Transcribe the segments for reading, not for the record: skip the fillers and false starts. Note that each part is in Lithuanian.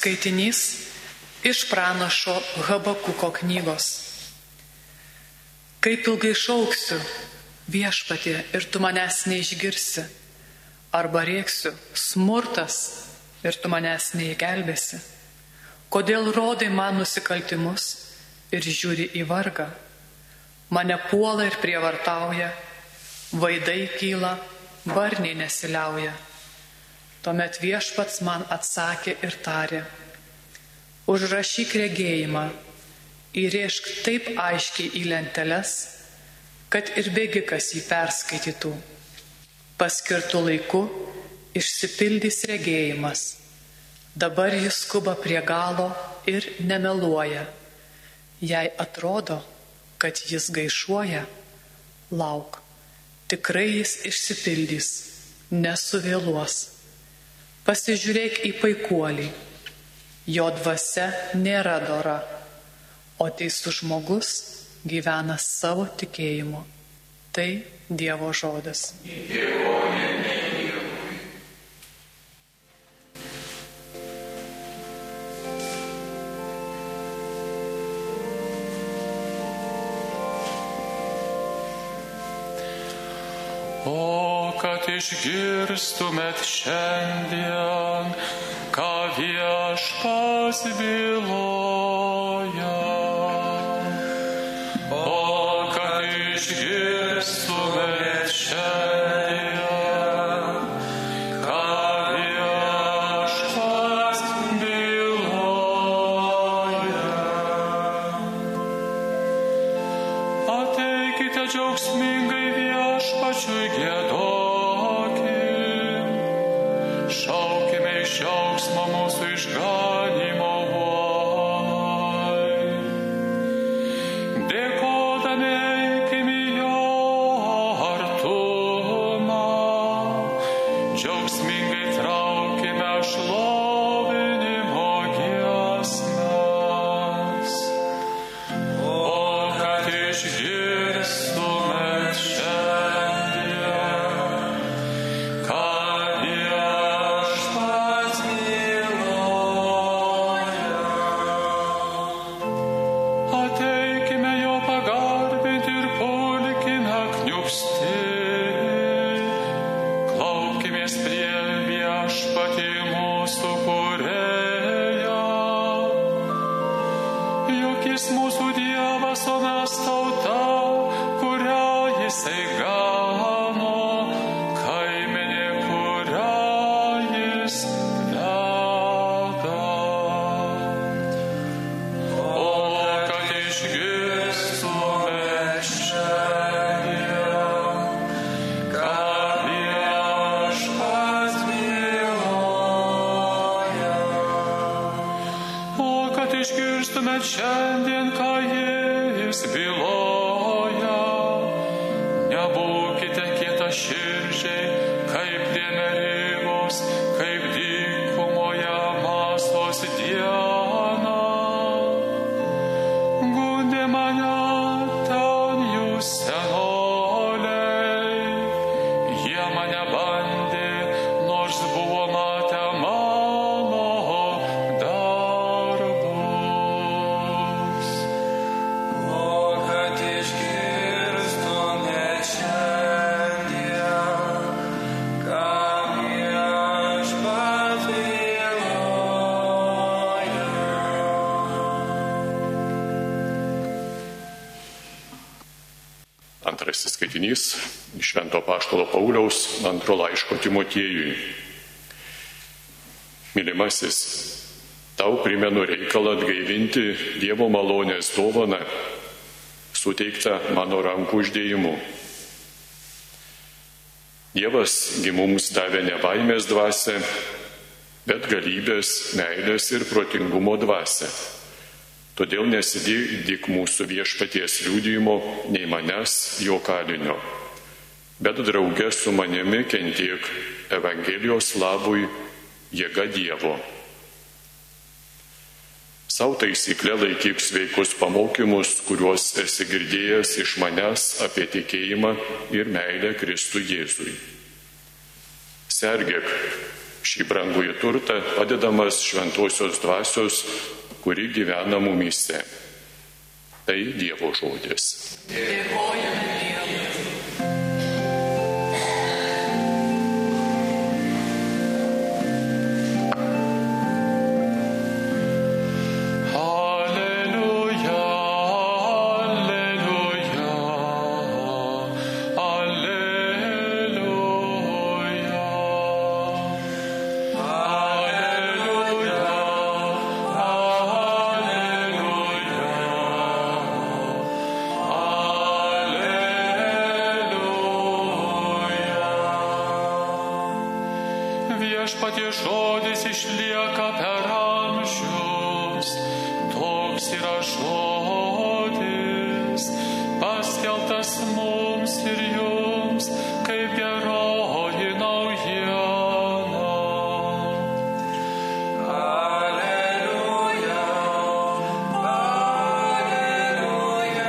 Skaitinys iš pranašo Habakuko knygos. Kaip ilgai šauksiu, Viešpatie, ir tu manęs neišgirsi, arba rėksiu, smurtas, ir tu manęs neįgelbėsi. Kodėl rodai man nusikaltimus ir žiūri į vargą? Mane puola ir prievartauja, vaidai kyla, barniai nesiliauja. Tuomet Viešpats man atsakė ir tarė: užrašyk regėjimą, įrėžk taip aiškiai į lenteles, kad ir bėgikas jį perskaitytų. Paskirtu laiku išsipildys regėjimas. Dabar jis skuba prie galo ir nemeluoja. Jei atrodo, kad jis gaišuoja, lauk, tikrai jis išsipildys, nesuvėluos. Pasižiūrėk į paikuolį, jo dvasia nėra dora, o teisus žmogus gyvena savo tikėjimu. Tai Dievo žodis. O kad išgirstumėt šiandien, ką Viešpats byloja. O kad išgirstumėt šiandien, ką Viešpats byloja. Ateikite džiaugsmingai Viešpačiui giedokim, šaukime iš džiaugsmo mūsų išganymo uoj. Dėkodami eikim į jo artumą, džiaugsmingai traukime šlovinimo giesmes. O kad išgirstumėt šiandien, ką Viešpats byloja. Ateikime jo pagarbinti ir pulkime kniūbsti. Klaupkimės prie Viešpatį mūsų kūrėją. Juk jis mūsų Dievas, o mes tauta, kurią jisai gano, kaimenė, kurią jis veda. O kad išgirstumėt šiandien, ką Viešpats byloja. O kad išgirstumėt šiandien, ką jis byloja. Nebūkite kietaširdžiai, kaip prie Meribos, kaip dykumoje Masos dieną. Gundė mane ten jų senoliai, jie mane bandė, nors buvo matę mano darbus. O kad išgirstumėt šiandien, ką Viešpats byloja. Antrasis skaitinys iš Švento apaštalo Pauliaus antro laiško Timotiejui. Mylimasis, tau primenu reikalą atgaivinti Dievo malonės dovaną, suteiktą mano rankų uždėjimu. Dievas gi mums davė ne baimės dvasią, bet galybės, meilės ir protingumo dvasią. Todėl nesidėk mūsų Viešpaties liudijimo nei manęs, jo kalinio, bet drauge su manimi kentiek Evangelijos labui, jėga Dievo. Sau taisyklę laikyk sveikus pamokymus, kuriuos esi girdėjęs iš manęs apie tikėjimą ir meilę Kristui Jėzui. Sergėk šį brangųjį turtą padedamas šventosios dvasios, kuri gyvena mumyse. Tai Dievo žodis. Dėkojame Dievui. Viešpaties žodis išlieka per amžius, toks yra žodis, paskelbtas mums ir jums, kaip geroji naujiena. Alleluja, alleluja,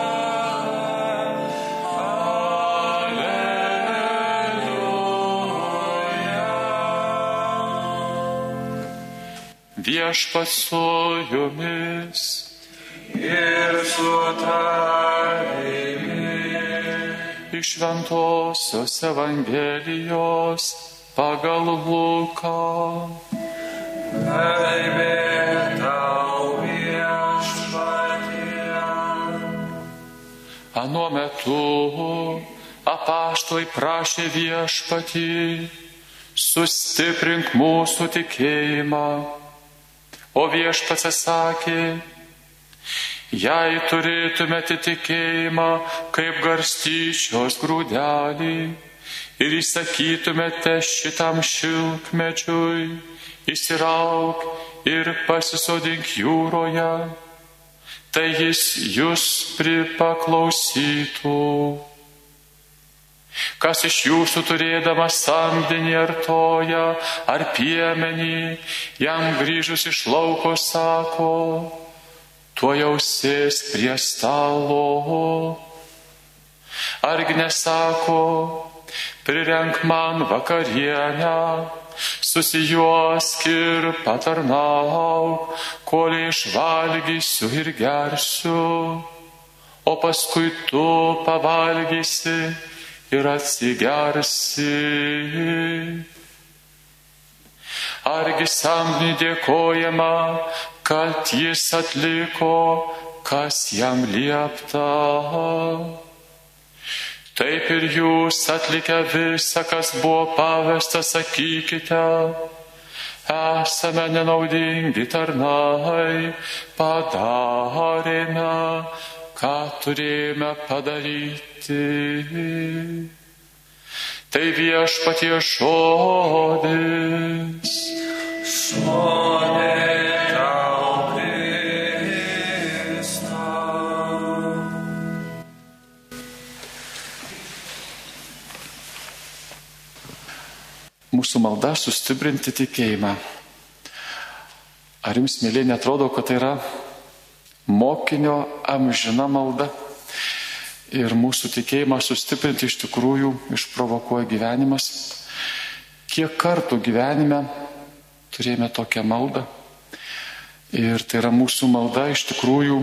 Viešpats su jumis ir su tavimi. Iš Šventosios Evangelijos pagal Luką. Garbė tau, Viešpatie. Anuo metu apaštalai prašė Viešpatį: sustiprink mūsų tikėjimą. O Viešpats atsakė: jei turėtumėte tikėjimą kaip garstyčios grūdelį ir įsakytumėte šitam šilkmedžiui: įsirauk ir pasisodink jūroje, tai jis jūs paklausytų. Kas iš jūsų turėdamas samdinį ar toją ar piemenį, jam grįžus iš lauko sako: tuojau sėsk prie stalo? Argi nesako: prirenk man vakarienę, susijuosk ir patarnauk, kol išvalgysiu ir gersiu, o paskui tu pavalgysi ir atsigersi. Argi samdiniui dėkojama, kad jis atliko, kas jam liepta? Taip ir jūs atlikę visą, kas buvo pavesta, sakykite: esame nenaudingi tarnai, padarėme, ką turėjome padaryti. Tai Viešpaties žodis. Šlovė tau, Kristau. Mūsų malda sustiprinti tikėjimą. Ar jums, mėlyje, netrodo, kad tai yra mokinio amžina malda? Ir mūsų tikėjimą sustiprinti iš tikrųjų išprovokuoja gyvenimas. Kiek kartų gyvenime turėjome tokią maldą. Ir tai yra mūsų malda iš tikrųjų,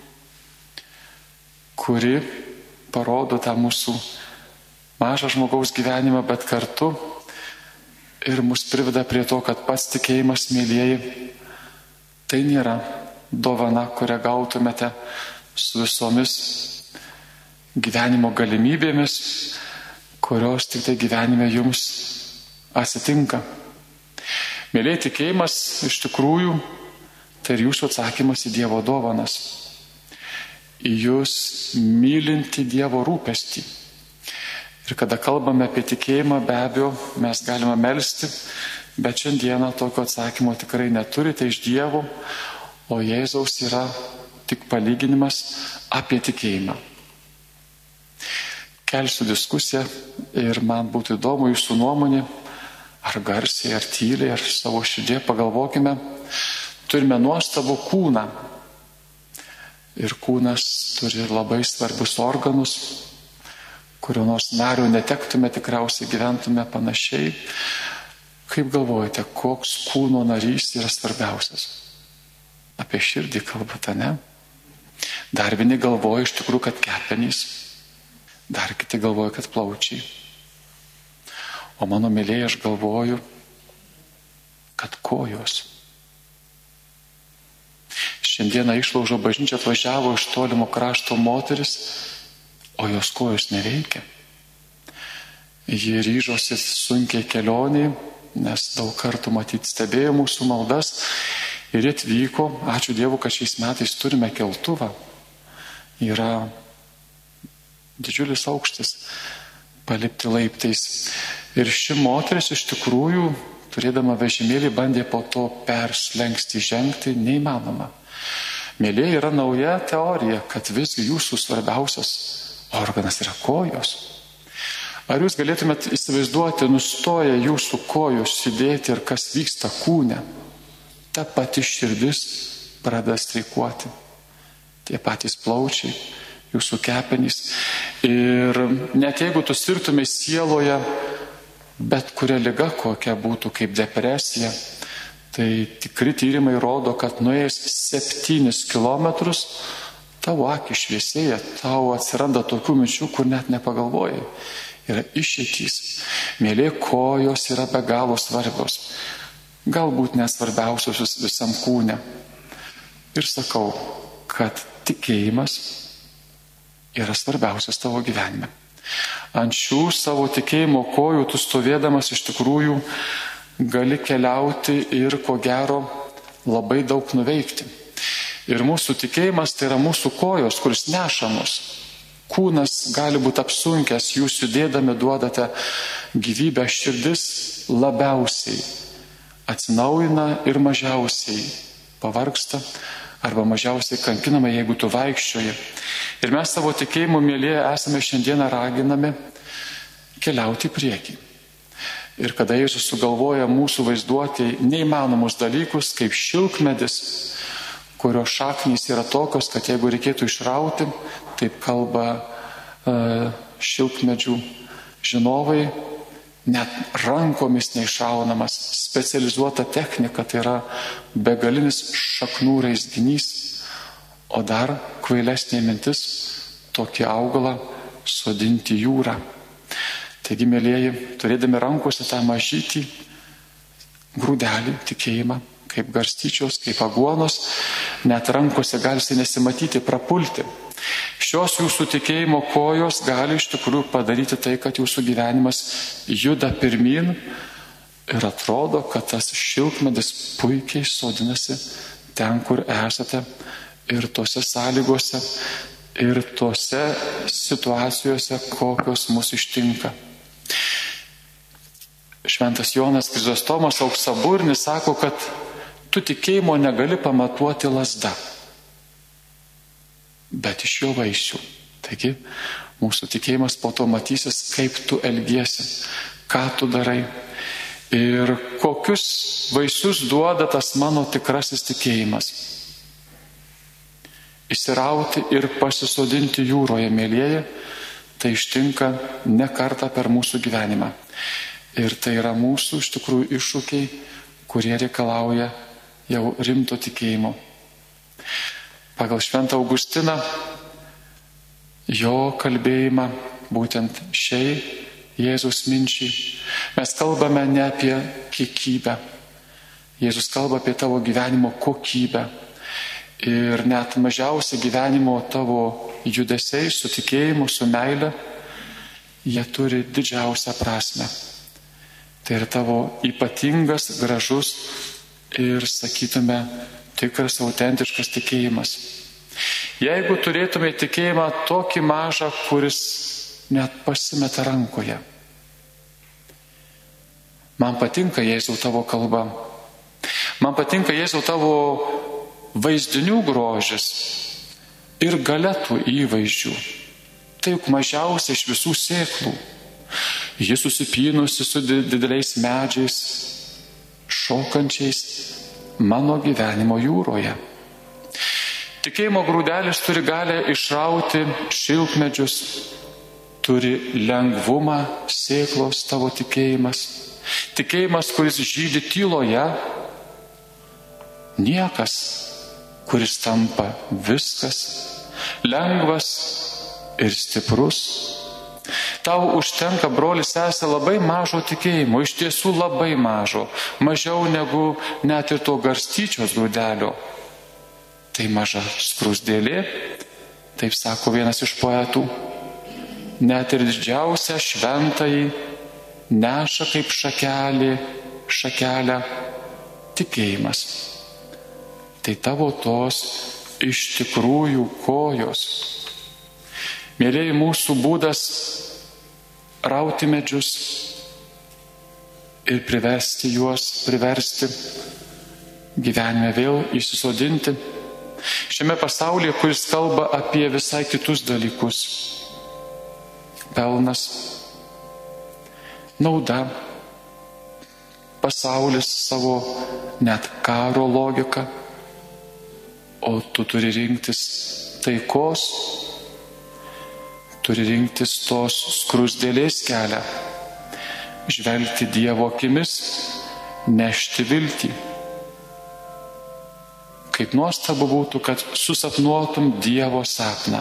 kuri parodo tą mūsų mažą žmogaus gyvenimą, bet kartu ir mus priveda prie to, kad pats tikėjimas, mėlyjeji, tai nėra dovana, kurią gautumėte su visomis gyvenimo galimybėmis, kurios tik tai gyvenime jums atsitinka. Mėlyje, tikėjimas iš tikrųjų tai ir jūsų atsakymas į Dievo dovanas, į jūs mylinti Dievo rūpestį. Ir kada kalbame apie tikėjimą, be abejo, mes galime melsti, bet šiandieną tokio atsakymo tikrai neturite iš Dievo, o Jėzaus yra tik palyginimas apie tikėjimą. Kelsiu diskusiją ir man būtų įdomu jūsų nuomonė, ar garsiai, ar tyliai, ar savo širdžiai pagalvokime. Turime nuostabų kūną. Ir kūnas turi labai svarbius organus, kurio nors nario netektume, tikriausiai gyventume panašiai, Kaip galvojate, koks kūno narys yra svarbiausias? Apie širdį kalbate, ne? Dar vieni galvoja iš tikrųjų, kad kepenys, dar kiti galvoja, kad plaučiai. O mano mylėjai, aš galvoju, kad kojos. Šiandieną išlaužo bažnyčią atvažiavo iš tolimo krašto moteris, o jos kojos neveikia. Ji ryžosi sunkiai kelioniai, nes daug kartų matyti stebėjo mūsų maldas ir atvyko. Ačiū Dievui, kad šiais metais turime keltuvą. Yra didžiulis aukštis palipti laiptais. Ir ši moteris iš tikrųjų, turėdama vežimėlį, bandė po to perslenksti, žengti, neįmanoma. Mėlyje, yra nauja teorija, kad visgi jūsų svarbiausias organas yra kojos. Ar jūs galėtumėt įsivaizduoti, nustoja jūsų kojos judėti ir kas vyksta kūne? Ta pati širdis pradeda streikuoti. Tie patys plaučiai, jūsų kepenys. Ir net jeigu tu sirtumai sieloje, bet kuria liga kokia būtų, kaip depresija, tai tikri tyrimai rodo, kad nuėjęs 7 kilometrus tavo akis šviesėja, tau atsiranda tokių minčių, kur net nepagalvojai. Yra išeitys. Mėly, kojos yra be galo svarbios. Galbūt nesvarbiausios visam kūne. Ir sakau, kad tikėjimas yra svarbiausias tavo gyvenime. Ant šių savo tikėjimo kojų tu stovėdamas iš tikrųjų gali keliauti ir ko gero labai daug nuveikti. Ir mūsų tikėjimas tai yra mūsų kojos, kuris neša mus. Kūnas gali būti apsunkęs, jūs judėdami duodate gyvybę, širdis labiausiai atsinaujina ir mažiausiai pavargsta arba mažiausiai kankinama, jeigu tu vaikščioji. Ir mes savo tikėjimu, mėlyje, esame šiandieną raginami keliauti į priekį. Ir kada Jėzus sugalvoja mūsų vaizduoti neįmanomus dalykus, kaip šilkmedis, kurio šaknys yra tokios, kad jeigu reikėtų išrauti, taip kalba šilkmedžių žinovai, net rankomis neišraunamas, specializuota technika, tai yra begalinis šaknų raizginys, o dar kvailesnė mintis tokį augalą sodinti jūrą. Taigi, mėlyjeji, turėdami rankose tą mažytį grūdelį tikėjimą, kaip garstyčios, kaip aguonos, net rankose gali nesimatyti, prapulti. Šios jūsų tikėjimo kojos gali iš tikrųjų padaryti tai, kad jūsų gyvenimas juda pirmin ir atrodo, kad tas šilkmedis puikiai sodinasi ten, kur esate ir tose sąlygose ir tose situacijose, kokios mūsų ištinka. Šventas Jonas Krizostomas Auksaburnis sako, kad tu tikėjimo negali pamatuoti lazda, bet iš jo vaisių. Taigi, mūsų tikėjimas po to matysis, kaip tu elgiesi, ką tu darai ir kokius vaisius duoda tas mano tikrasis tikėjimas. Įsirauti ir pasisodinti jūroje, mėlyjeji, tai ištinka ne kartą per mūsų gyvenimą. Ir tai yra mūsų iš tikrųjų iššūkiai, kurie reikalauja jau rimto tikėjimo. Pagal Šventą Augustiną, jo kalbėjimą, būtent šiai Jėzus minčiai, mes kalbame ne apie kiekybę. Jėzus kalba apie tavo gyvenimo kokybę. Ir net mažiausia gyvenimo tavo judesiai su tikėjimu, su meile, jie turi didžiausią prasme. Tai yra tavo ypatingas, gražus ir, sakytume, tikras, autentiškas tikėjimas. Jeigu turėtume tikėjimą tokį mažą, kuris net pasimeta rankoje. Man patinka, Jėzau, tavo kalba. Man patinka, Jėzau, tavo vaizdinių grožis ir galėtų įvaizdžių. Tai juk mažiausia iš visų sėklų. Ji susipynusi su dideliais medžiais, šokančiais mano gyvenimo jūroje. Tikėjimo grūdelis turi galę išrauti šilkmedžius, turi lengvumą sėklos tavo tikėjimas. Tikėjimas, kuris žydi tyloje. Niekas, kuris tampa viskas, lengvas ir stiprus. Tau užtenka, brolis, sesė, labai mažo tikėjimo, iš tiesų labai mažo, mažiau negu net ir to garstyčios grūdelio. Tai maža skruzdėlė, taip sako vienas iš poetų, net ir didžiausią šventąjį neša kaip šakelę tikėjimas. Tai tavo tos iš tikrųjų kojos. Mėlėjai, mūsų būdas rauti medžius ir priversti gyvenime vėl įsisodinti. Šiame pasaulyje, kuris kalba apie visai kitus dalykus. Pelnas, nauda, pasaulis savo net karo logiką, o tu turi rinktis taikos, turi rinktis tos skruzdėlės kelią, žvelgti Dievo akimis, nešti viltį. Kaip nuostabu būtų, kad susapnuotum Dievo sapną,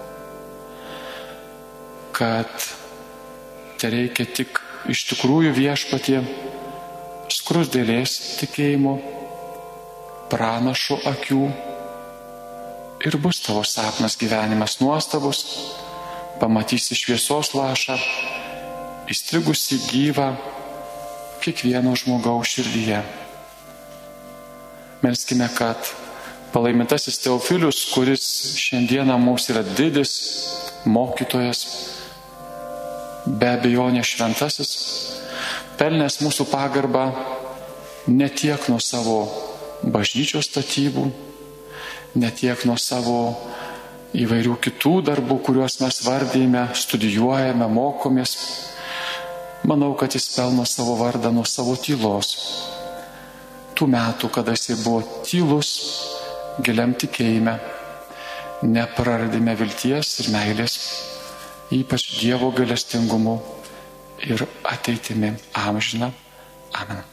kad te reikia tik iš tikrųjų Viešpatie skruzdėlės tikėjimo, pranašo akių ir bus tavo sapnas gyvenimas nuostabus, pamatysi šviesos lašą, įstrigusi gyvą kiekvieno žmogaus širdyje. Melskime, kad palaimintasis Teofilius, kuris šiandieną mums yra didis mokytojas, be abejonės šventasis, pelnęs mūsų pagarbą ne tiek nuo savo bažnyčios statybų, ne tiek nuo savo įvairių kitų darbų, kuriuos mes vardėjame, studijuojame, mokomės. Manau, kad jis pelno savo vardą nuo savo tylos. Tų metų, kada jis buvo tylus, giliam tikėjime, nepraradime vilties ir meilės, ypač Dievo gailestingumu ir ateitimi amžina. Amen.